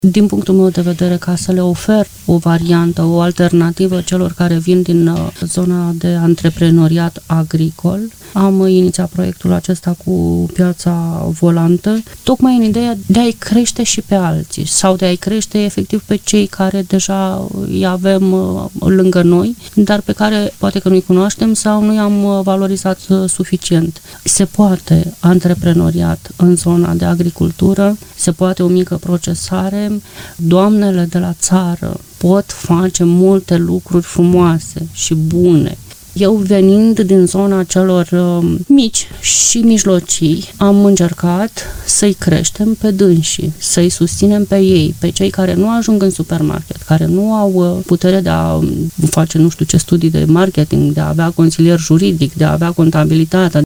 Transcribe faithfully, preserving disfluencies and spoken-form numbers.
din punctul meu de vedere, ca să le ofer o variantă, o alternativă celor care vin din zona de antreprenoriat agricol. Am inițiat proiectul acesta cu piața volantă, tocmai în ideea de a-i crește și pe alții sau de a-i crește efectiv pe cei care deja îi avem lângă noi, dar pe care poate că nu-i cunoaștem sau nu i-am valorizat suficient. Se poate antreprenoriat în zona de agricultură, se poate o mică procesare. Doamnele de la țară pot face multe lucruri frumoase și bune. Eu, venind din zona celor uh, mici și mijlocii, am încercat să-i creștem pe dânsii, să-i susținem pe ei, pe cei care nu ajung în supermarket, care nu au uh, putere de a face nu știu ce studii de marketing, de a avea consilier juridic, de a avea contabilitatea,